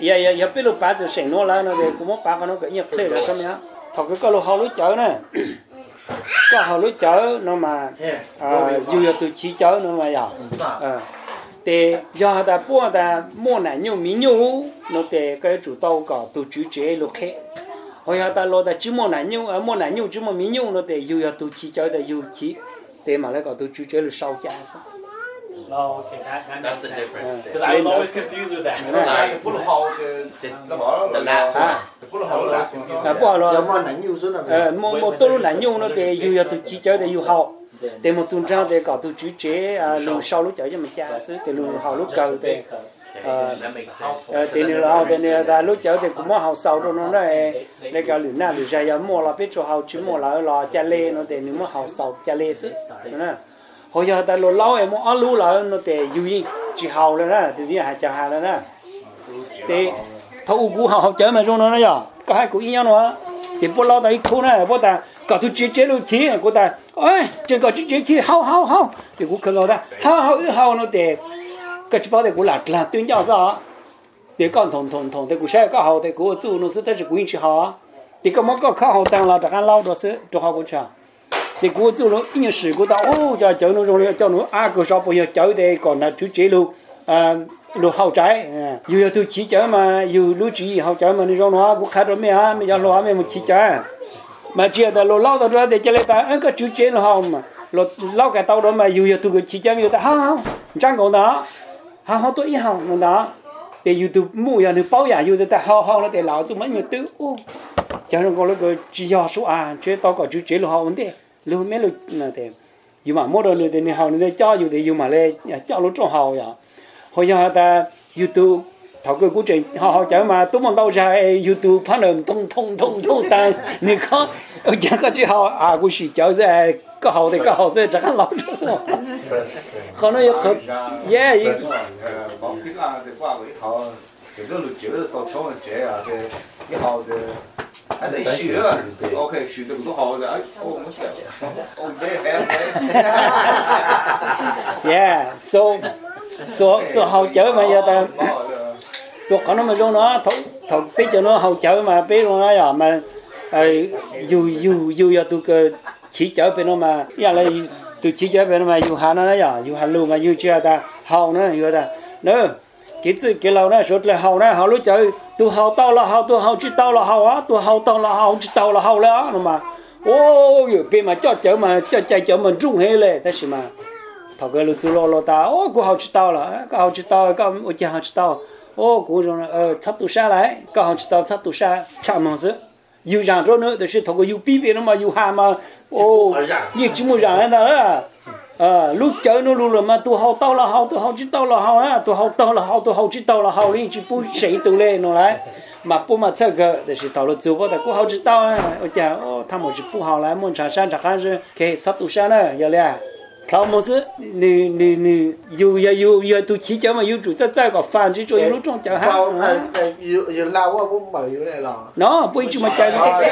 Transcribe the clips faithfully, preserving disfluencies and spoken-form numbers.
giờ giờ giờ bây giờ ba giờ sáng nó là nó để cũng mất ba cái nó cái nhập thuê rồi sao mày thằng cái cái lô hao lúa chợ này có hao lúa chợ nó mà dù giờ từ chỉ chợ nó mà giờ để giờ ta mua ta mua này nhiều mì nhiều nó để cái chủ tàu cả từ chủ chế lúc khác hồi giờ ta lo ta chỉ mua này nhiều mua này nhiều chỉ mua mì nhiều nó để dù giờ từ chỉ chợ để dù chỉ để mà lại cả từ chủ chế là sau giá sao. Oh, okay, that, that That's the makes sense. difference. Because I was always confused with that. Like, the hole, the the last one. the bullet hole last one. À, bỏ rồi. Mua nãy nhiều số nào. Ờ, một một tô nãy nhiều nó để dù giờ từ chỉ chợ để dù hậu. Để một tuần sau để cả từ chủ chế à lúc sau lúc chợ cho mình trả số để lúc hậu lúc cầu để ờ để nếu hậu để nếu ta lúc chợ thì cũng mua hậu sau rồi nó này để cả lửa na lửa dài mua là biết cho hậu chỉ mua là là chả lê nó để nếu mua hậu sau chả lê sức nè hồi giờ ta lo lâu em mua alu là nó để dù gì chỉ hậu rồi nè thì hai chả hai rồi nè để thâu cú hậu chợ mà trong nó nó giờ có hai cú ý nhau nữa thì bố lâu tại khu này bố ta cả tu chế chế luôn chí của ta ơi trên cả chế chế chí hậu hậu hậu thì cũng không ta hậu hậu hậu nó để cái chỉ bảo để cũng là là tuyên giáo sao để con thòng thòng thòng thì cũng sẽ có hậu thì cũng tu nó sẽ tới chỉ quyến chỉ họ thì có món có khó hậu tăng là chẳng lâu đó sẽ cho họ cũng chả thì cũng tu nó ít nhiều sự của ta ô cho chợ nó rồi cho nó à cơ sở bây giờ chợ đây còn là chú chế luôn à luôn hậu trái dù giờ tôi chỉ chợ mà dù lưu chỉ hậu trái mà đi cho nó cũng khá rồi mấy à mấy giờ lo mấy một chỉ chợ mà chia ta lo lâu tao để cho lấy ta anh có chú chế nó không mà lo lâu cái tao đó mà dù giờ tôi cứ chỉ chợ bây giờ ta không không chẳng còn đó không không tôi ít không đó để YouTube mua giờ được bao giờ dù ta không không nó để lão chúng mấy người tư ô cho nên con nó cái chỉ do số à chế tao có chú chế lo không vấn đề luôn mấy luôn là thế dù mà mua đồ này thì hậu này cho dù thì dù mà lên cho nó trong hậu vậy hồi giờ ta YouTube thảo cơ của trình họ họ chở mà tôi mong đâu ra YouTube phát âm thông thông thông thông ta nên có ở chẳng có chứ họ à của sĩ chở ra có hậu thì có hậu sẽ chẳng lắm nữa họ nói không yeah bảo biết là thì qua với họ cái đó là chữa sau cho nó chế à thì cái họ thì anh thấy sửa ok sửa được cũng họ rồi ô mất kẹo ô bé yeah so so so hậu chở mà giờ ta so họ nó mà trong nó thấu thấu tí cho nó hậu chở mà biết luôn đó giờ mà dù dù dù giờ tôi cơ chỉ chở bên nó mà giờ là tôi chỉ chở bên nó mà dù hà nó đó giờ dù hà luôn mà dù chưa ta hậu nó giờ ta nữa cái gì cái lâu này số là hậu này hậu lúc chơi tôi hậu tao là hậu tôi hậu chỉ tao là hậu á tôi hậu tao là hậu chỉ tao là hậu đó mà ô giờ bên mà cho chở mà cho chạy chở mình rung hết lên thế mà thằng cái lúc tôi lo lo ta ô cô hậu chỉ tao là cô hậu chỉ tao cô ô cha hậu chỉ tao ô cô rồi ờ sắp tu sa lại cô hậu chỉ tao sắp tu sa chạm mong sự yêu rằng rồi nữa thì thằng cái yêu bí bí nó mà yêu hà mà ô như chỉ muốn rằng đó à lúc chơi nó luôn là mà tôi hậu tao là hậu tôi hậu chỉ tao là hậu á tôi hậu tao là hậu tôi hậu chỉ tao là hậu liền chỉ bù sấy từ lên nó lại mà bù mà chơi cái thì chỉ tao là chú vợ ta cũng hậu chỉ tao á ôi cha ô tham một chỉ bù hậu lại muốn trả sang trả khăn rồi cái sắp tu sa nữa giờ là thao một sự nè nè nè yêu yêu yêu yêu tôi chỉ cho mà yêu chủ cho cho có fan chỉ cho yêu lúc trong chợ ha yêu yêu lao quá cũng bảo yêu này là nó bữa chỉ mà chơi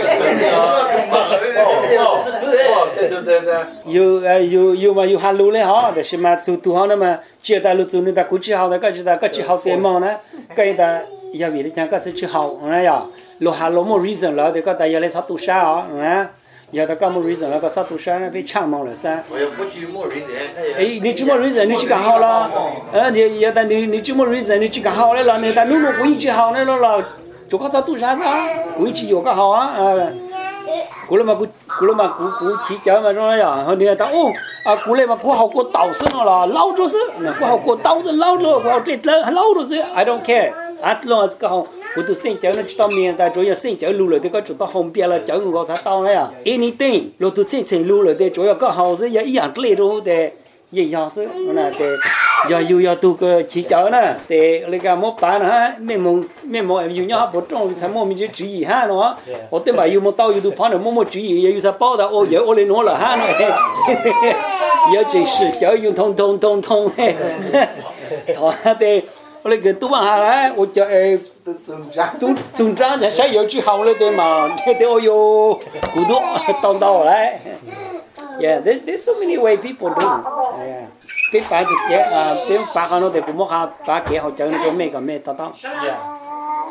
yêu yêu yêu mà yêu halu lên họ để xem mà tu tu họ nữa mà chia ta lúc tu nữa ta cũng chỉ học cái chỉ ta cái chỉ học tiền mong nè cái ta giờ vì đi chẳng có sự chỉ học này à lo halu một reason là để có ta giờ lên sắp tu sa nè giờ ta có một reason là có sắp tu sa nó bị chạm mong là sao ấy你只么 reason 你只个好了呃你要但你你只么 reason 你只个好了你但你如果一直好了了就个上杜啥子啊我一直有个好啊呃古了嘛古古了嘛古古起脚嘛说呀和你他哦啊古了嘛古好过刀子了捞着是古好过刀子捞着我这捞着是 I don't care as long as 个好我都生脚那知道面但主要生脚路了这个知道后边了脚我才到了呀 anything 路都生生路了的主要个好是也一样类着的一样是那的giờ dù giờ tôi cái chỉ chở nè để lấy cái mốt bán ha mình muốn mình muốn yêu nhau bố trong thì mua mình chỉ chỉ gì ha nó ở tên bà yêu một tàu yêu tôi bán được mua một chỉ gì yêu sao bao đã ô giờ ô lên nó là ha này giờ chỉ sử chở yêu thông thông thông thông thọ thì lấy cái tôi bán hàng đấy ô chở tôi dùng trang thì sẽ yêu chữ hậu lên tên mà thế thì ô yêu cú đúc tông tàu đấy yeah there's there's so many way people do yeah cái bà thực chế à tiếng bà nó để cũng mất ha bà kia họ chơi nó có mấy cái mấy tao tao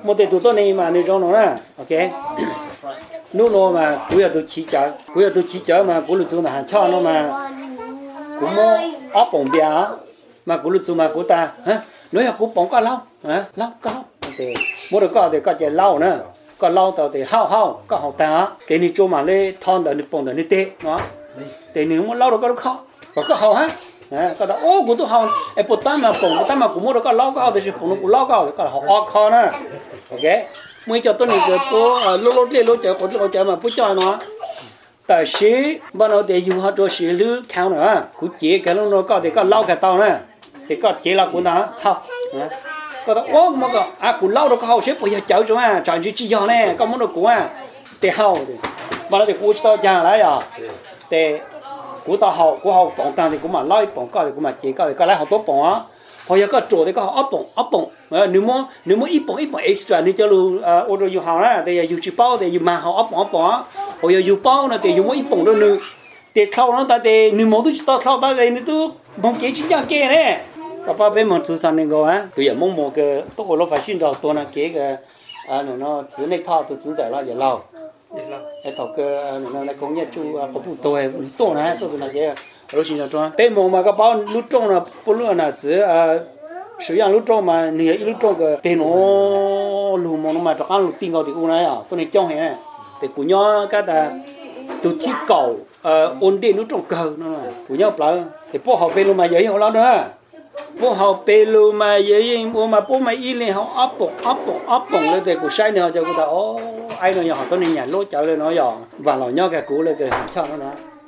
một tệ tụ tôi này mà nơi trong nó nè ok lúc nó mà cú giờ tôi chỉ chở cú giờ tôi chỉ chở mà cú lúc chúng là hàng cho nó mà cú mua ốp bông bia mà cú lúc chúng mà cú ta hả nói là cú bông có lâu hả lâu có lâu thì mua được có thì có chạy lâu nữa có lâu tao thì hao hao có hao ta cái này cho mà lấy thon đợt đi bông đợt đi tê nó thì nếu muốn lâu được có được khó có có hao hả có đó ô cú tôi hao em bột tam mà bông bột tam mà cú mua được có lâu có thì chỉ bông cú lâu có có hao khó nữa ok mới cho tôi này cái bố lô lô lê lô chợ có lô chợ mà bố cho nó tại sĩ bắt đầu để dùng họ cho sĩ lứa khao nữa cú chế cái nó có thì có lâu cái tao nữa thì có chế là cú nó học có đó ô mà có à cú lâu đó có học xếp bây giờ chợ cho à chọn chữ chỉ cho này có muốn được cú à để học thì bắt đầu thì cú cho già lại à để cú tao học cú học bổng tăng thì cú mà lâu bổng có thì cú mà chế có thì có lại học tốt bổng á hồi giờ có chỗ thì có ấp bổng ấp bổng nếu muốn nếu muốn ít bổng ít bổng extra nếu cho lu ô tô dùng hàng á thì dùng chỉ bao thì dùng mà họ ấp bổng ấp bổng hồi giờ dùng bao nữa thì dùng ít bổng đâu nữa thì sau nó ta thì nếu muốn tôi tao sau ta thì nếu tôi mong kế chính dạng kế này các bạn biết mong chú san này có á tôi giờ mong một cái tôi nó phải xin đầu tôi là kế cái à nó thứ này thao tôi chỉ giải là giờ lâu cái thầu cái nó lại công nhận chú có phụ tôi tôi này tôi là cái rồi xin chào bên mong mà các bạn lúc trong là bố luôn là chỉ sử dụng lúc trong mà nhiều lúc trong cái bên nó lúc mà nó mà cho ăn lúc tiền cầu thì u này à tôi này trong hè để của nhau cái ta từ thiết cầu ổn định lúc trong cầu nó của nhau lại thì bố học bên luôn mà dễ hiểu lắm nữa bố học bên luôn mà dễ bố mà bố mà in lên họ áp bổng áp bổng áp bổng lên thì của sai nữa cho người ta ô ai nói họ tôi này nhà lối cháu lên nói dò và nói nhau cái cũ lên thì cho nó nữa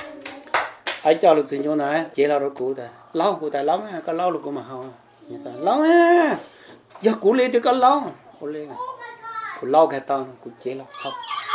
ai cho được xin cho nó chỉ là đó cũ ta lâu cũ ta lắm có lâu được mà hao lâu ha giờ cũ lên thì có lâu cũ lên cũ lâu cái tao cũ chỉ là học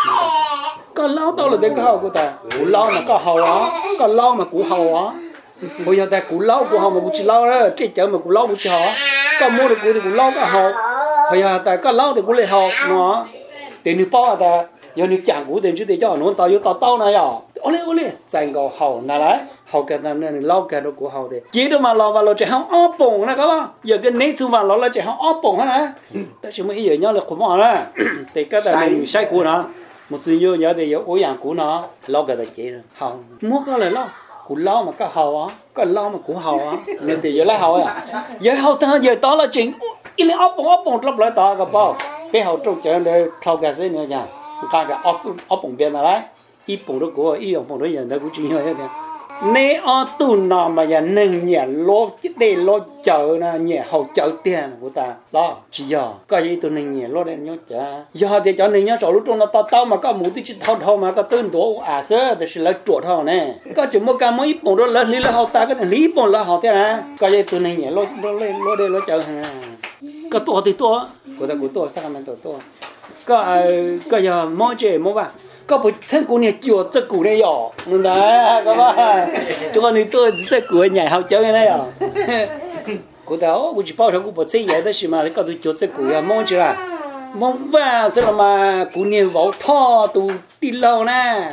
có lâu tao là cái cái hậu của ta cũ lâu mà có hậu á có lâu mà cũ hậu á bây giờ ta cũ lâu cũ hậu mà cũ chỉ lâu đó cái chợ mà cũ lâu cũ chỉ hậu có mua được cũ thì cũ lâu có hậu bây giờ ta có lâu thì cũ lên hậu nó tiền đi bao ta giờ nếu chẳng cũ tiền chứ thì cho nó tao vô tao tao này à ô lên ô lên dành cầu hậu nào đấy hậu cái này này lâu cái đó của hậu thì chỉ được mà lâu và lâu chỉ hậu ốp bổng này các bạn giờ cái nấy thứ mà lâu là chỉ hậu ốp bổng hết nè tại chỉ mới giờ nhau là khổ mỏ nè thì cái này mình sai cũ nó một sự vô nhớ thì giờ ối dạng cũ nó lâu cái là chỉ rồi hậu mua cái này lâu cũ lâu mà cái hậu á cái lâu mà cũ hậu á nên thì giờ lấy hậu à giờ hậu ta giờ đó là chuyện ít lên ốp bổng ốp bổng lấp lại đó các bạn cái hậu trong chợ này thâu cái gì nữa nha cái cái ốp ốp bổng bên này ít bổng đó của ít bổng đó giờ nó cũng chỉ như thế nè ở tu nào mà giờ nâng nhẹ lô chứ đây lô chợ nè nhẹ hậu chợ tiền của ta đó chỉ giờ cái gì tu nâng nhẹ lô đây nhớ chả giờ thì cho nên nhớ chỗ lúc trong nó tao tao mà có một tí chỉ thâu thâu mà có tên tổ à sơ thì sẽ lấy chuột thâu nè có chỉ một cái mấy ít bổng đó lấy lấy lấy hậu ta cái này lý bổng là hậu thế nè cái gì tu nâng nhẹ lô lô lên lô đây lô chợ hà có tổ thì tổ của ta của tổ sao mà tổ tổ có cái giờ mua chơi mua vàng có phải thân của này chuột chất củ này nhỏ nên đấy các bạn chúng con này tôi chất củ nhảy hậu chơi cái này à của tao cũng chỉ bao thằng cũng bớt xây vậy đó xí mà cái tôi chuột chất củ à mong chưa mong vào sao mà củ này vào thò tu đi lâu nè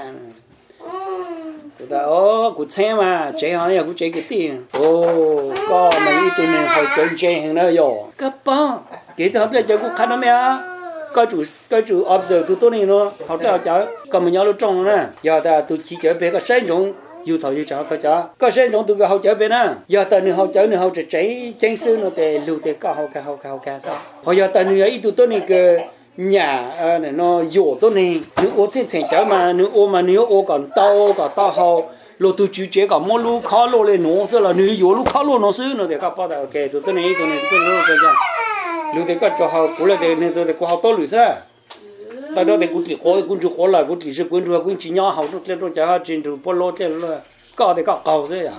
của tao cũng xem mà chơi họ này cũng chơi cái tiền ô có mấy tụi này họ chơi chơi hàng nào nhỏ các bạn cái thứ hai chơi cũng khá lắm nha cái chủ cái chủ observe tụi tôi này nó học đào cháu còn mình nhớ lúc trong nữa nè giờ ta tụi chỉ chơi về cái sinh trùng yêu thầu yêu cháu cái cháu cái sinh trùng tụi cái học chơi về nè giờ ta nữa học chơi nữa học chơi chân sư nó để lưu để cao học cao học cao cao sao hồi giờ ta nữa ít tụi tôi này cái nhà này nó dỗ tôi này nếu ô trên thành cháu mà nếu ô mà nếu ô còn tao còn tao học lô tụi chú chế còn mua lú khó lô lên nó sẽ là nếu dỗ lú khó lô nó xứ nó để các bạn ok tụi tôi này tụi này tụi nó cái gì lúc đấy có cho họ cũng là để nên tôi để có họ tốt lưỡi sao, tại đó thì cũng chỉ có cũng chỉ có là cũng chỉ是关注cũng chỉ nhau họ lúc lên trong chợ trên từ polo trên là có thì có cầu thế à,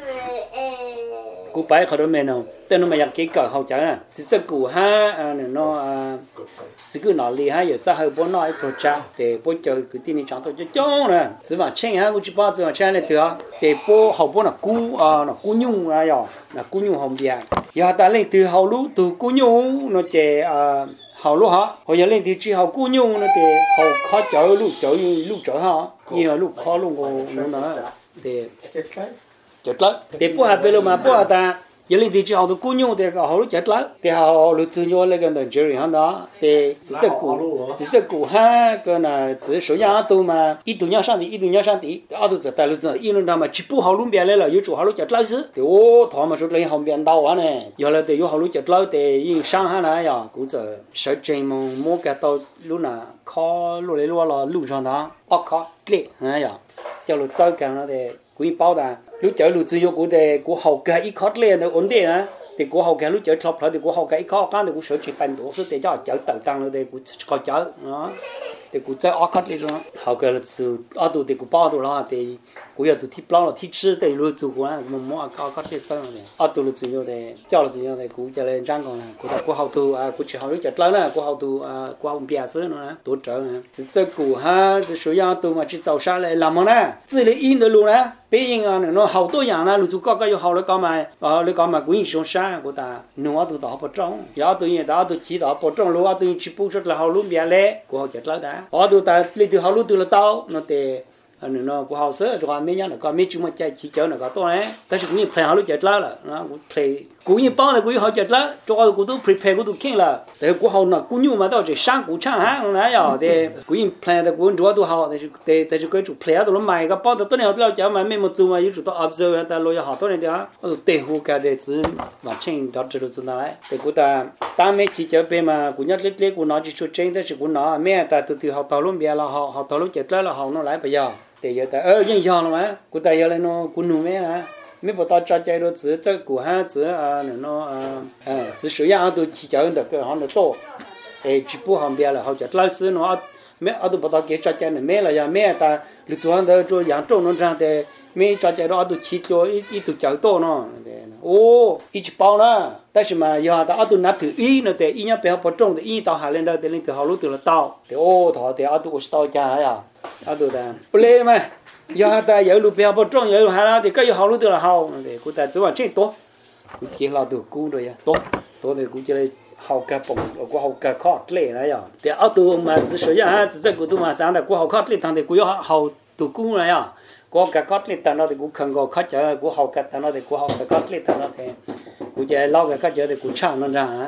cũng phải họ đó mẹ nào, tên nó mà cái cờ họ chợ nè, chỉ sẽ cụ ha này nó chỉ cứ nói li ha giờ ra hơi bố nói project để bố chờ cái tin này chẳng tôi cho cho nè, chỉ mà chen ha cũng chỉ bao giờ chen này được, để bố họ bố là cú à là cú nhung à giờ là cú nhung hồng bia, giờ ta lên từ hậu lú từ cú nhung nó chế à hậu lú hả, hồi giờ lên từ chỉ hậu cú nhung nó chế hậu khó chở lú chở lú chở hả, nhiều lú khó luôn còn nó nữa, để chết lắm, để bố hạt bây giờ mà bố hạt ta giờ lên thì chỉ học được cú nhau thì có học lúc chết lắm thì học lúc chơi nhau là cái đó chơi hàng đó thì chỉ chơi cú chỉ chơi cú ha cái là chỉ số nhà tôi mà ít tuổi nhau sang thì ít tuổi nhau sang thì ở đó chỉ tại lúc đó ít năm mà chỉ bu học lúc bé lên là yêu chủ học lúc chết lắm chứ thì ô thằng mà số lấy học biến đau á này giờ là thì yêu học lúc chết lắm thì yên sang ha này à cũng giờ sợ chơi mà mua cái tàu lúc nào khó lúc lấy lúc là lúc sang đó ốc khó lệ này à cho lúc chơi cái nó thì cũng bao đà lúc chơi lúc chơi cũng thì cũng học cái ít khó lệ nó ổn định á thì cũng học cái lúc chơi top thì cũng học cái ít khó cái thì cũng sợ chỉ bàn đồ số thì cho chơi tự tăng rồi thì cũng khó chơi đó thì cũng chơi ốc khó lệ rồi học cái từ ở tụ thì cũng bao đồ là thì cũng giờ tụ thi bao là thi chữ thì lúc chơi cũng là một món ốc khó lệ chơi này ở tụ lúc chơi thì cho lúc chơi thì cũng chơi lên trang còn là cũng cũng học tụ à cũng chỉ học lúc chơi lớn là cũng học tụ à cũng học bia sữa nữa tổ trợ này chỉ chơi cũng ha chỉ số nhà tụ mà chỉ giàu sang lại làm món nè chỉ lấy in được luôn nè bây giờ nó học tôi dạng là lúc chú có cái học nó có mà ờ nó có mà cũng sống sang của ta nó tôi đó bắt trong giờ tôi hiện đó tôi chỉ đó bắt trong lúc tôi chỉ phụ trách là học luôn bia lẽ của học chết lớn đã ở tôi ta lấy từ học luôn từ là tao nó để nó của học sớm rồi mấy nhá nó có mấy chúng mà chạy chỉ chơi nó có tôi đấy但是cũng play học lúc chết lớn là nó cũng play cũng như bao là cũng học chết lớn cho tôi cũng tôi prepare cũng tôi khen là để cũng học nó cũng như mà tao chỉ sáng cũng chẳng hả nó nói à để cũng như play là cũng cho tôi học để để để cái chủ play tôi nó mày cái bao tôi này tôi chơi mà mấy một chú mà yêu tôi observe ta lo học tôi này đó tôi để hồ cái để chứ mà change đó cho tôi này để cũng ta ta mấy chỉ chơi bên mà cũng nhắc lết lết cũng nói chỉ cho changeแต่是cũng nói mấy ta từ từ học tao luôn bây là học học tao lúc chết lớn là học nó lại bây giờ thì giờ ta ơ nhưng giờ mà cũng ta giờ lên nó cũng nuôi mấy nè mấy bộ tao cho chơi đó chỉ chơi của ha chỉ à nó à chỉ sử dụng tôi chỉ chơi được cái họ nó to thì chỉ bu hàng bia là họ chết lâu xưa nó mấy ở tôi bộ tao cái cho chơi này mấy là giờ mấy ta lúc trước đó cho养猪nó ra thì mấy cho chơi đó tôi chỉ cho ít ít tôi chơi to nó ô ít bao nè但是嘛giờ ta ở tôi nạp từ ít nó thì ít nhá bé bỏ trồng thì ít tao hạ lên đó thì lên từ họ lúc từ là tao thì ô thọ thì ở tôi cũng tao chơi à ở tôi đã bê mà giờ ta giờ lúc bé bỏ trồng giờ lúc hạ thì cái họ lúc từ là họ thì cũng ta chỉ là chuyện tốt cũng chỉ là từ cũ rồi à tốt tốt thì cũng chỉ là học cái bổng cũng học cái khó lệ này à thì ở tôi mà chỉ sử dụng ha chỉ cái tôi mà sáng là cũng học khó lệ thằng thì cũng học từ cũ này à có cái khó lệ thằng nó thì cũng không có khó chơi cũng học cái thằng nó thì cũng học cái khó lệ thằng nó thì cũng chỉ lo cái khó chơi thì cũng chán nó ra á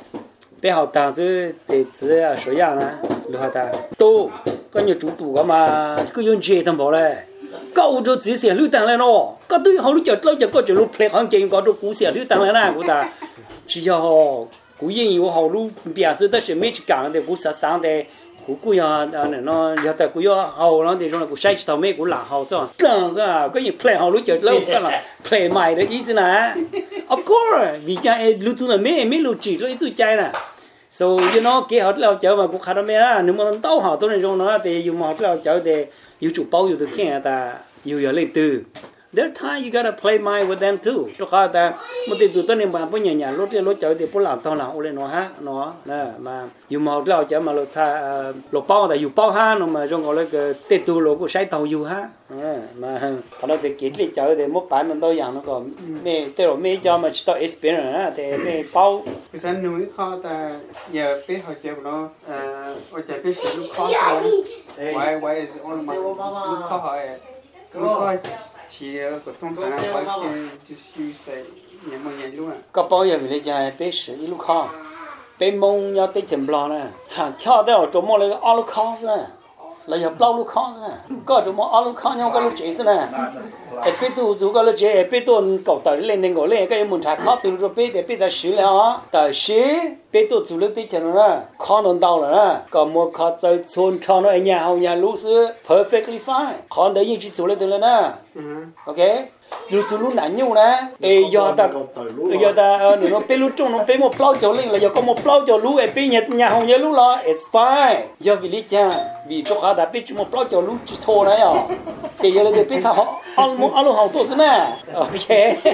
bé học thằng chứ thì chỉ sử dụng á lúc ta tôi có nhiều chủ tụ cái mà cứ dùng chơi thằng bảo này câu cho chỉ xem lưu tăng lên nó có tôi họ lúc chờ lâu chờ có chờ lúc play hàng chơi có tôi cũng xem lưu tăng lên nè của ta chỉ cho họ cũng yên họ lúc biểu示但是没去讲的cũng sáng sáng的cũng cũng要nó giờ ta cũng要họ nó thì rồi cũng sai tao mấy cũng là họ sao chẳng sao có gì play họ lúc chờ lâu cái là play mày đấy ý gì nè of course vì cha lúc tu là mấy mấy lúc chỉ rồi ý tôi chơi nè so you know cái họ lâu chờ mà cũng khá là mê á nếu mà tao họ tôi này rồi nó thì dùng họ lâu chờ thì yêu chủ bao yêu tôi khen ta yêu yêu lên từ their time you gotta play mind with them too cho họ ta một tí tụi tôi này mà bây giờ nhà lúc chơi lúc chơi thì bố làm tao làm ô lên nó ha nó nè mà yêu màu lâu chơi mà lúc ta lúc bao là yêu bao ha nó mà trong gọi là cái tết tu lúc cũng sai tàu yêu ha mà thằng nó thì kiến đi chơi thì một bài mình tôi dạng nó còn mẹ tết rồi mẹ cho mà chỉ tao experience á thì mẹ bao cái sản nuôi kho ta giờ biết họ chơi nó ở chơi biết sử dụng kho ta why why is all my lúc kho họ lúc kho chỉ có thông thường là phải just use the nhà mình nhà luôn à có bao giờ mình chơi biết sử dụng kho bên mông nhau tết thèm bò nè hàng cho tới ở chỗ mua lấy all kho nè là giờ bao lúc kho nè có chỗ mua all kho nhau có lúc chế nè để biết tu dù có lúc chế biết tu cầu tới lên lên gọi lên cái muốn trả kho từ rồi biết để biết ra sử là tại sử biết tu dù lúc tết thèm nè kho nó đau rồi nè còn mua kho tới chôn cho nó ở nhà hậu nhà lú sư perfectly fine kho đấy như chỉ dù lên từ lên nè ok lúc chú lúc nãy nhiều nè, ê giờ ta, giờ ta, nếu nó bé lúc trong nó bé một plau cho lên là giờ có một plau cho lú, ê bé nhà nhà hồng nhà lú là, it's fine, giờ vì lý cha, vì cho họ đã bé chỉ một plau cho lú chỉ thô đấy à, thì giờ là để bé sao họ, ăn muốn ăn luôn hậu tốt nè, ok,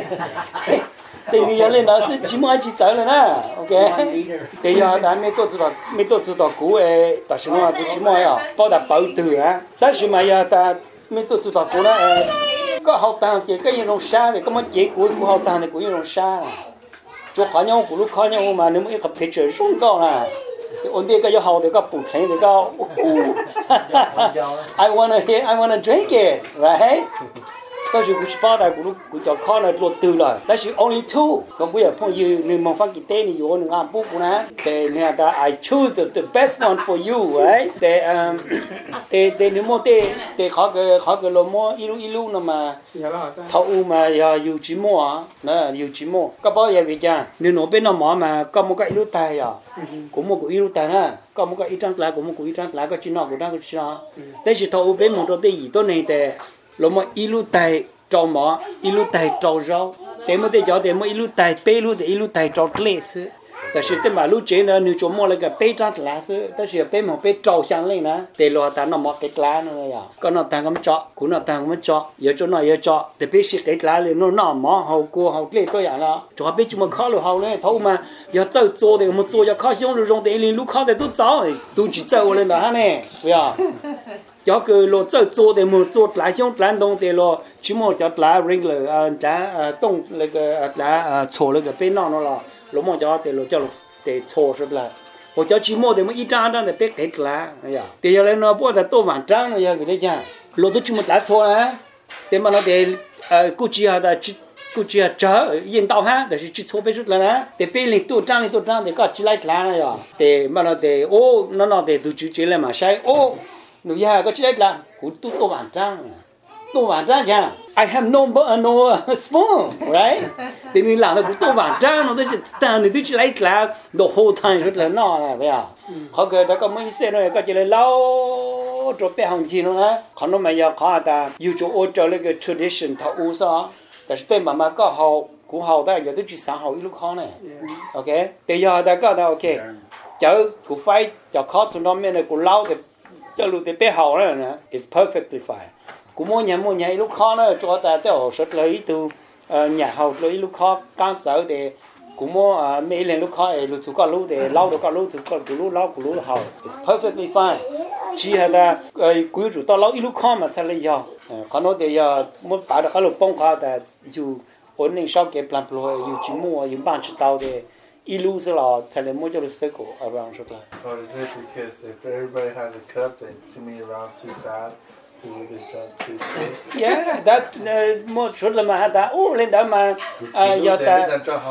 thì bây giờ lên nó sẽ chỉ mua chỉ tới rồi nè, ok, thì giờ ta mấy tôi cho mấy tôi cho cũ ê, ta chỉ mua chỉ mua à, bao đã bảo từ á,但是mà giờ ta mấy tôi cho cũ đó ê. Có học tàng thì cái gì nó xa thì có mấy chế của của học tàng thì của gì nó xa chỗ khó nhau của lúc khó nhau mà nếu mà cái picture xuống cao nè thì ổn định cái giờ học thì có bụng thấy thì có I wanna hear I wanna drink it right có sự cũng bao đại cũng cũng cho khó là lột từ rồi that's only two còn bây giờ phong như người mong phát cái tên này vô người ăn bút cũng nè để người ta I choose the, the best one for you right để um để để nếu mà để để khó cái khó cái lô mua ilu ilu nó mà thâu mà giờ yêu chỉ mua nè yêu chỉ mua có bao giờ vậy cha nếu nó bên nó mỏ mà có một cái ilu tài à cũng một cái ilu tài nè có một cái ít trắng lá cũng một cái ít trắng lá có chỉ nó cũng đang có chỉ nó thế thì thâu bên một đôi gì tôi này để lô mà ilu tài trâu mỏ ilu tài trâu rau để mà để cho để mà ilu tài bê ilu để ilu tài trâu lê sưแต่สิ่งที่มาลูกเจนเนี่ยจะมองเลยกับเป้จัดหลาซื้อแต่สิ่งเป้หมอเป้จ่อช่างเลยนะแต่เราแต่นอมอเก็ตล้านั่นเลยอ่ะก็นอแต่งก็ไม่จ่อคุณนอแต่งก็ไม่จ่อเยอะจนหน่อยเยอะจ่อแต่เป้สิ่งเก็ตล้าเลยนอนอมอเขากลัวเขาเกลียดตัวอย่างละจ่อเป้จุ่มข้าวหรือเขาเลยเขามาอย่าเจ้าโจ้เด็กมันโจ้อย่าข้าวช่วงหรือรงแต่ลิงลูกข้าวแต่ตู้เจ้าตู้จีเจ้าเลยนะฮะเนี่ยเว้ยcho cái lô chơi做的么做来像来东的咯，起码叫来 ring 了啊，来呃动那个来呃搓那个背囊了啦，罗么叫的罗叫得搓出来，我叫起码的么一张张的背给来，哎呀，第二来呢不得多万张了呀，给你讲，罗都起码来搓啊，对嘛那得呃估计下的只估计下这引导哈，但是只搓背出来呢，得背里多张里多张的个只来来了呀，得嘛那得哦那那得都就这了嘛，晒哦。người già có chết là cũng tu tu bản trang tu bản trang nha I have no no spoon right thì mình làm được cũng tu bản trang nó tới ta này tôi chỉ lấy là the whole time rất là no là vậy à họ kêu ta có mấy xe rồi có chỉ là lâu rồi bé hàng chi nữa còn nó mà giờ khó ta yêu cho ô cho cái tradition thọ u sao tại tên mà mà có hậu cũng hậu ta giờ tôi chỉ sáng hậu lúc khó này ok bây giờ ta có ta ok chở cũng phải cho khó xuống đó mới này cũng lâu thì cho lúc thì bé hậu nữa nè it's perfectly fine cũng mỗi nhà mỗi nhà lúc khó nữa cho ta tới hồ sơ lấy từ nhà hậu lấy lúc khó cam sở thì cũng mỗi mấy lần lúc khó lúc chú có lúc thì lâu được có lúc chú có lúc lâu của lúc hậu it's perfectly fine chỉ là quý chủ to lâu lúc khó mà sao lấy giờ còn nó thì giờ muốn bảo được cái lúc bông khó thì dù ổn định sau cái plan rồi dù chỉ mua dù bán chỉ tàu thì ilu sẽ là thay lên mỗi chỗ là circle around chút là. Or is it because if everybody has a cup and to me around too bad, we would get drunk too? Yeah, that mỗi chút là mà ta ô lên đó mà giờ ta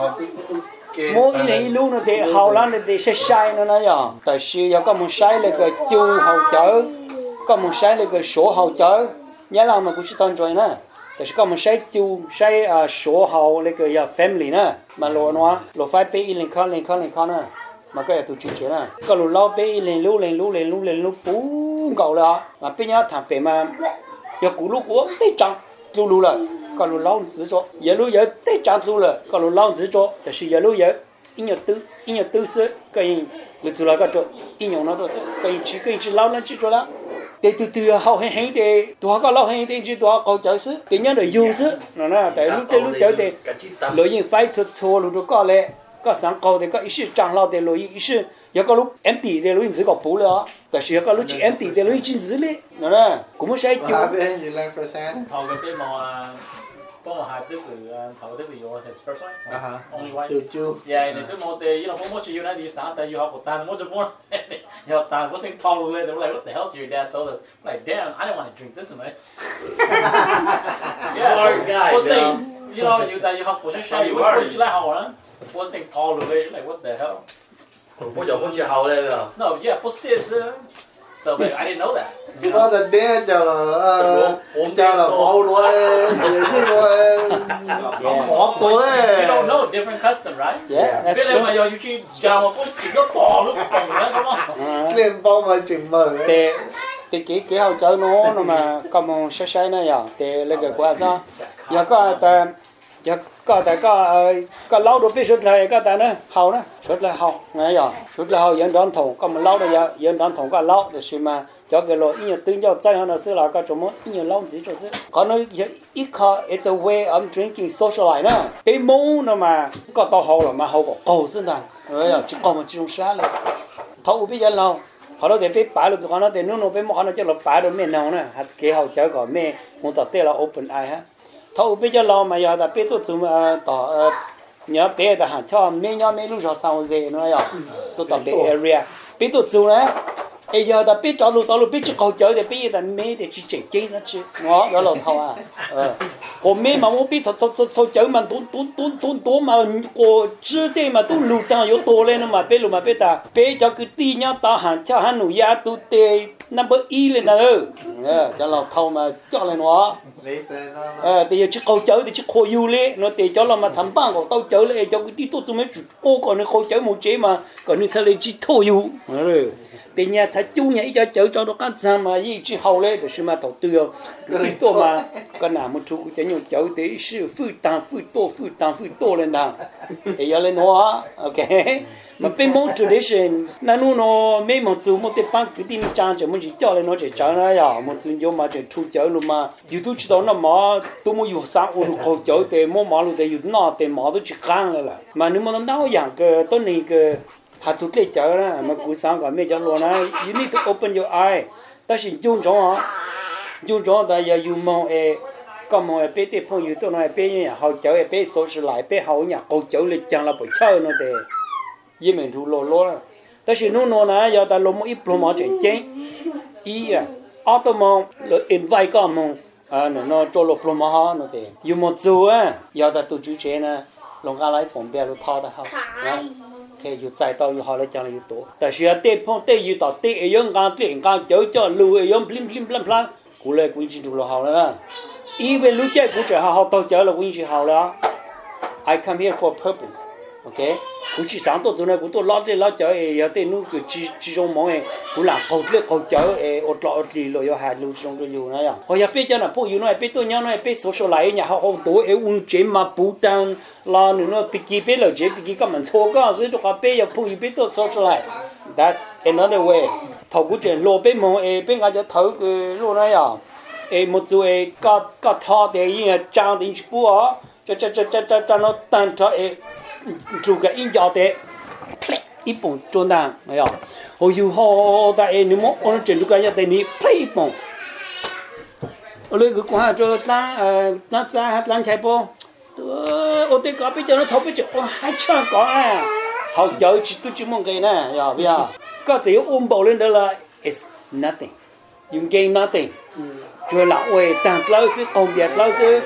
mỗi cái ilu nó thì hậu lắm thì sẽ sai nó nói giờ. Tại vì giờ có một sai là cái chu hậu chở, có một sai là cái số hậu chở, nhớ là mà cũng chỉ toàn rồi nè. Tại có một sai chu sai số hậu là cái family nè, mà lo nó lo phải pay lên con lên con lên con nè, mà cái tụi chị chứ nè, có lo lo pay lên lú lên lú lên lú lên lú bún cầu là, mà bây giờ thằng bé mà giờ cú lú cú tết trắng lú lú là, có lo lâu dữ cho, giờ lú giờ tết trắng lú là, có lo lâu dữ cho, tại vì giờ lú giờ in nhật tư in nhật tư sứ cái người tu là cái chỗ in nhung nó đó sứ cái chỉ cái chỉ lâu lên chỉ cho là để từ từ hậu hay hay để tụi có lâu hay để chỉ tụi có chơi sứ để nhớ được yêu sứ nó là tại lúc chơi lúc chơi để lối những phải xuất số lúc đó có lẽ có sáng cầu thì có ý sự trang lao để lối ý sự giờ có lúc empty để lối chỉ có bù nữa tại vì có lúc chỉ empty để lối chỉ giữ lấy nó là cũng không sai What chịu happened? You learn firsthand? thầu cái bên mà có một hai đứa từ thầu đứa video his first one Uh-huh. only one Từ chu. yeah thì đứa một thì you know một chuyện này thì sáng tại you học một tan một chút more you học tan có sinh thầu luôn they're like what the hell is your dad told us like damn I don't want to drink this much Smart guy, what's you know. saying you know you that you học một chút sai you what you like học hả what's saying thầu luôn like what the hell Mỗi chỗ không chịu hậu lên rồi. no yeah for sips so like I didn't know that Cái đó là đe cho là cho là bao luôn, như luôn, khó tôi you đấy. don't know different custom right yeah that's biết là mà true giờ you chỉ chào một phút chỉ có bỏ lúc phòng đó đúng không Lên bao mà chừng mờ. để để cái cái hậu chơi nó nó mà có một sai sai này à để lấy cái quả sao giờ có ta giờ có ta có có lâu rồi biết xuất lại có ta nữa hậu nữa xuất lại hậu ngay giờ xuất lại hậu dân đón thùng có một lâu rồi giờ dân đón thùng có lâu để xem mà cho cái lối như tương giao chơi hơn là xưa là có chỗ muốn như lâu gì cho xưa còn nó ít khó it's a way of drinking socialize nữa cái mũ nó mà có tao hậu rồi mà hậu có cầu xưa này rồi giờ chỉ còn một chút xa này thâu biết giờ lâu họ nói để biết bài rồi họ nói để nó nó biết một nó cho là bài rồi mẹ nào nữa hạt kế hậu chơi có mẹ muốn tập tên là open eye ha thâu biết giờ lâu mà giờ ta biết tôi chúng tỏ nhớ bé ta hẳn cho mẹ nhau mẹ lúc sau sau gì nữa giờ tôi tập bé area biết tôi chúng đấy bây giờ ta biết cho lúc đó lúc biết chỉ câu chơi thì biết là mê thì chỉ chỉ chơi nó chứ ngó đó là thâu à ờ còn mê mà muốn biết sao sao sao chơi mà tốn tốn tốn tốn tốn mà cô chưa đây mà tốn lụt tăng yếu tố lên mà biết lúc mà biết ta biết cho cái tí nhá ta hàng cha hàng nụ ya tu tê number e lên nữa ờ cho là thâu mà cho lên nó ờ thì chỉ câu chơi thì chỉ khôi yêu lên nó thì cho là mà thằng bạn của tao chơi lên cho cái tí tôi tụi mấy ô còn nó khôi chơi một chế mà còn nó sẽ lên chỉ thôi yêu rồi thì nhà才租nhà cho chơi cho nó cái sao mà gì chỉ hậu lên thì mà đầu tư cáiตัวmà cái nào một chút cái nhau chơi thì sự phụ担phụ多负担负多lên đó thì giờ lên nó ok mà bên mong tradition na nu nó mấy mong chú một cái ban cái tin trang cho mình chỉ cho lên nó chỉ chơi nó ya một chú vô mà chỉ thu chơi luôn mà YouTube chỉ đó nó mà tôi muốn dùng sáng ôn khâu chơi thì mua mà luôn thì dùng nó thì mà tôi chỉ căng lại là mà nếu mà nó đau dạng cái tôi này cái hạt thuốc lấy chơi đó mà cú sáng cả mấy cho luôn á you need to open your eye ta chỉ dùng cho á dùng cho ta giờ dùng mong e còn mong e bé thì phong YouTube nó e bé như hậu chơi e bé social lại bé hậu nhà câu chơi lấy chẳng là buổi chơi nó đểยี่เหม็นทุโลโลแต่สิ่งนู้นนะยาแต่ลมอีปลอมมาเจ๋งเจ๋งอีอ่ะอัตมองเลยอินไว้ก็มองอ่าเนาะโจลปลอมมาฮะเนาะเตอยู่หมดจูอ่ะยาแต่ตัวจุเจนะลงกันไรผมเบียร์ท้อได้ครับนะแค่อยู่ใจต่ออยู่หอแล้วจังเลยอยู่ตัวแต่เสียเตะพงเตะอยู่ต่อเตะเองการเตะการเจ้าจ่อลูเองพลิมพลิมพลันพลันกูเลยกูจิตดูเราหอแล้วนะอีเวลูเจ้กูจะหาหอต่อเจ้าแล้วกูจิหอแล้ว I come here for a purpose okay cú chỉ sáng tối rồi này cú tôi lót đi lót chở ấy giờ tên nó cứ chỉ chỉ trong món ấy cú làm cầu lết cầu chở ấy ở lọ gì rồi giờ hạt lưu trong rồi nhiều này à hồi giờ bây giờ là phụ yêu nói bây tôi nhau nói bây số số lại nhà họ ông tối ấy uống chế mà bù tăng là nữa nó bị kí bây giờ chế bị kí các mình xô cái rồi cho các bây giờ phụ yêu bây tôi số số lại that's another way thầu cú chuyện lô bây món ấy bây giờ thầu cái lô này à ấy một số ấy cả cả thọ để yên trang đến bữa cho cho cho cho cho cho nó tan cho ấy chủ cái in cho thế ít bông trôn đàng này à hồi yêu họ tại nếu mà ông chuyển chủ cái nhà thế này play ít bông ở đây cứ qua cho ta ta ra hát lan chạy po ở đây có bây giờ nó thấu bây giờ hai trăm có à họ giờ chỉ tôi chỉ mong cái này à bây giờ có thể ôm bầu lên đó là it's nothing you gain nothing rồi là ôi tàng lâu chứ công việc lâu chứ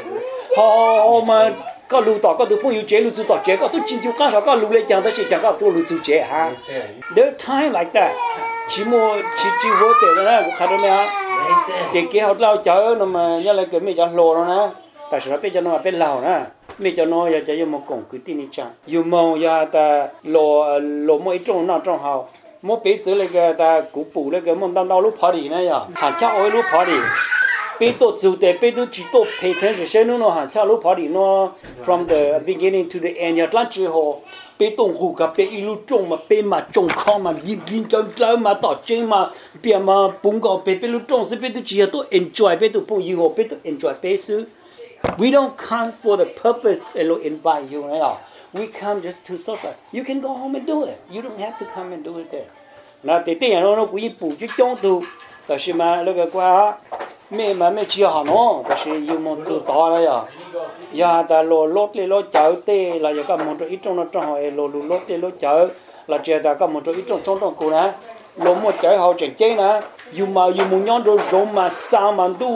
họ mà có lù tỏ có từ phong yêu chế lù chú tỏ chế có tôi chính chú cá sao có lù lên chẳng tới chỉ chẳng có tôi lù chú chế ha there time like that chỉ mua chỉ chỉ vô tiền đó cũng khá đó nè tiền kia họ lao chở nó mà nhớ là cái mấy cho lồ nó nè tại sao bây giờ nó bên lào nè mấy cho nó giờ giờ một cổng cứ tin đi chẳng yêu mong giờ ta lồ lồ mỗi trong nào trong hào mỗi bé dưới lại cái ta cú bù lại cái mong đau đau lúc party này à hàng chắc ôi lúc party bây tôi chủ đề bây tôi chỉ tôi pay attention xem nó nó hàng cha lúc party nó from the beginning to the end nhật lắm chứ họ bây tôi hú cả bây ilu trông mà bây mà trông không mà nhìn nhìn cho cho mà tỏ trên mà bây mà bung cái bây bây lu trông sẽ bây tôi chỉ tôi enjoy bây tôi bung yêu bây tôi enjoy bây sự we don't come for the purpose to invite you này à we come just to social you can go home and do it you don't have to come and do it there là thế thế nó nó cũng bù chứ trong tuแต่是嘛那个quoi mẹ mà mẹ chưa hả nó,但是有một số to đấy à, giờ ta lô lót lên lót cháo tê là giờ các một số ít trong nó trong họ lô lô lót lên lót cháo là chỉ ta các một số ít trong trong trong cô nè, lô một cháo họ chỉnh chế nè, dùng mà dùng một nhon đồ rôm mà sao mà đủ,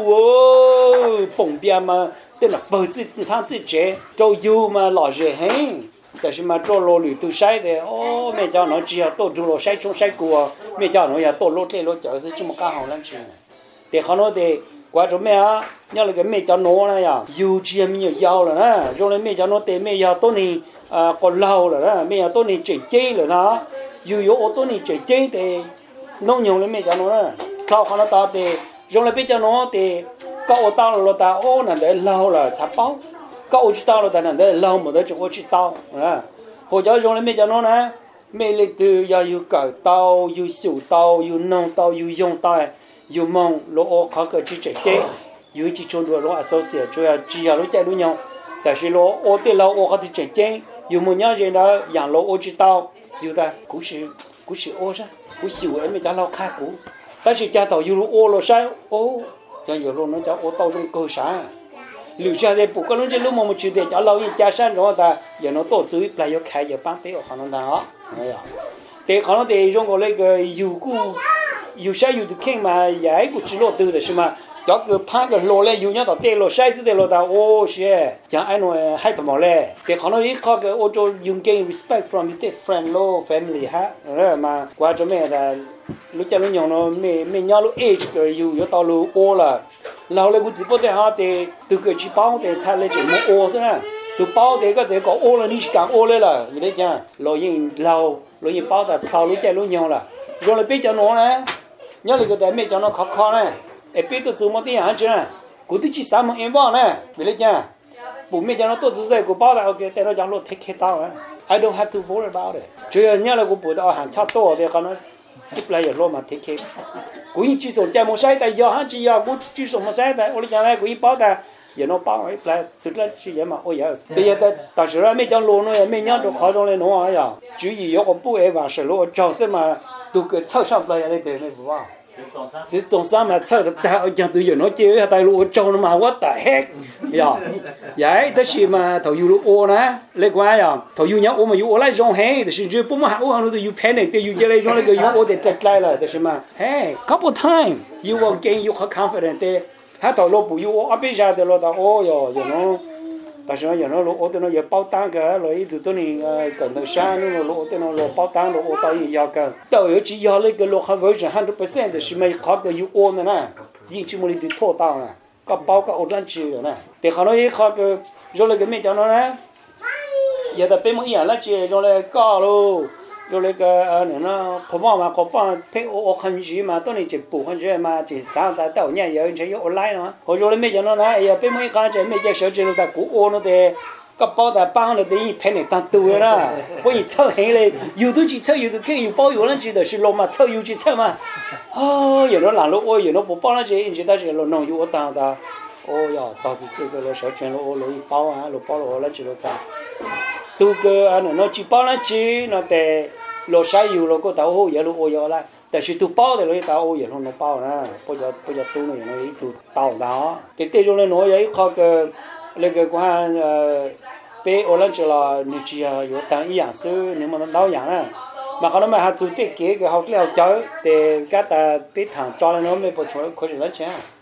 bông bia mà tên là bự chứ thằng chứ chế, cho dù mà lò dễ hết.แต่是มา做罗里都晒的哦，没叫侬只要多做罗晒中晒过，没叫侬要多罗这罗就是这么刚好难吃。แต่เขาโน้ตเด็กกว่าจะแม่อะเนี่ยเลยก็แม่จะโน้นะอย่างยูเชียมียาวเลยนะจงเลยแม่จะโน้ตเตะแม่ยาวต้นนี้อ่าก็เล่าเลยนะแม่ยาวต้นนี้เจ๋งเจ๋งเลยนะยูยูต้นนี้เจ๋งเจ๋งแต่น้องยงเลยแม่จะโน้นะเขาเขาโน้ตตาเตะจงเลยแม่จะโน้ตเตะก็เอาตาเราตาโอ้นั่นเดี๋ยวเล่าเลยชับเป้าก็เอาจิตตาเราแต่นั่นเดี๋ยวเล่าหมดเลยจะเอาจิตตานะพอจะจงเลยแม่จะโน้นะแม่เลยตือยาอยู่เก่าเตาอยู่สู่เตาอยู่นองเตาอยู่ยงเตาอยู่มองโลโอเขาเกิดจีเจเจอยู่จีชนตัวโลอาโซเซียช่วยจีอาโลใจรู้ยังแต่สิโลโอเตโลโอเขาที่เจเจอยู่มันยังเจนะอย่างโลโอจีเต้าอยู่แต่กูสิกูสิโอใช่กูสิวเอ็มไม่จะเราฆ่ากูแต่สิจะต่ออยู่โลโอโลใช่โอ้ยังอยู่โลนั้นจะโอเต้าจงเกิดใช่หรือจะได้ปุ๊กก็รู้จะรู้มันมันชื่อเดียวจะเราอีกจะสั้นร้อนแต่อย่างน้องโตซื้อปลายยกแขยอย่าปั้นเตะออกขนาดนั้นอ๋อเนี่ยแต่ขนาดเดียวจงก็เลยก็อยู่กู有些有的看嘛，也个知道多的是嘛，叫个判个落来有人到对落，谁是对落的哦是，像安诺还怎么嘞？对，可能一靠个我就用给 respect from the friend 咯 family 哈，呃嘛，挂着咩的，你家你娘咯，咩咩娘咯 age 个有有到路哦了，然后嘞我只不得哈的，都个去帮的才来就么哦是呢。都包的个这个饿了，你是讲饿了了，你来讲，老人老老人包的套路在路上了，让了别讲孬呢，让那个在没讲那考考呢，哎别都做么的样子呢，我都去三门一包呢，你来讲，不没讲那多子在我包的 OK， 但是讲路 take care 到呢 ，I don't have to worry about it， 只要人家那个不到还差多的可能，就不来有路嘛 take care， 我一举手在么晒的，要还只要我举手么晒的，我来讲来我一包的。也能帮我来，这个去也嘛，我也是。对呀，但但是呢，没讲路呢，没娘都考上来弄啊呀。注意要个不爱玩事路，叫什么都个操上不来的，对那不哇？这中山嘛，操的，但讲都有那节约带路，找了嘛，我的 heck 呀，呀，但是嘛，头有路我呢，那个呀，头有人我们有我来让嘿，但是就不嘛，我行路都有 panic， 对，有些来让那个有我的得来了，但是嘛，嘿 ，couple time， you will gain you have confidence 的。他到路不有我阿边下的路到哦哟，有那，但是有那路我的那也包单个，路一直都你呃跟头山那路我的那路包单路我到也要个，到有只要那个路还 version hundred percent 的是没考个有我的呢，引起我们的拖档啊，个包个我乱吃的呢，但可能也考个让那个没讲了呢，也得被么样了接让来搞喽。就那个呃，那那可帮嘛，可帮配我我看剧嘛，到你就部分剧嘛，就上到到年有就有 online 嘛。我说了没讲到那，哎呀，被没看见，没见小姐了，在国外了的，个包的帮了的，一拍你当多了，我一凑黑嘞，有的去凑，有的看有包有人知道是老嘛，凑有去凑嘛。哦，有的拦路我，有的不帮了这，你知道是老弄有我当的。哦呀，到底这个了小圈了，我老一包啊，老包了我了去了噻。都个啊，那去包了去，那得落下油了个到后也落我要来，但是都包的了到后也弄弄包呢，不叫不叫多了，那一都到的。对对着了，我也靠个那个关呃，被我了去了，你只要有当一样事，你们能老样了。màเขาnói mà họ chủ tịch kế cái học leo cháu để các ta biết thằng cho nó mới bổ sung khối lượng chứ